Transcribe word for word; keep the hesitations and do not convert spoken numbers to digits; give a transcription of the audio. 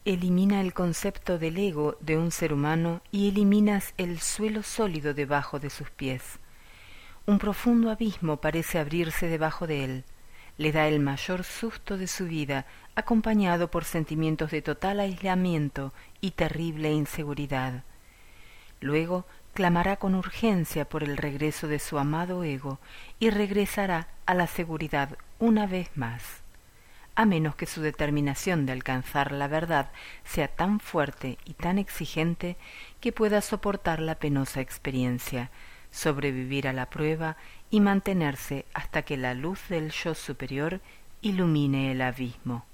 Elimina el concepto del ego de un ser humano y eliminas el suelo sólido debajo de sus pies. Un profundo abismo parece abrirse debajo de él. Le da el mayor susto de su vida, acompañado por sentimientos de total aislamiento y terrible inseguridad. Luego clamará con urgencia por el regreso de su amado ego y regresará a la seguridad una vez más, a menos que su determinación de alcanzar la verdad sea tan fuerte y tan exigente que pueda soportar la penosa experiencia, sobrevivir a la prueba y mantenerse hasta que la luz del yo superior ilumine el abismo.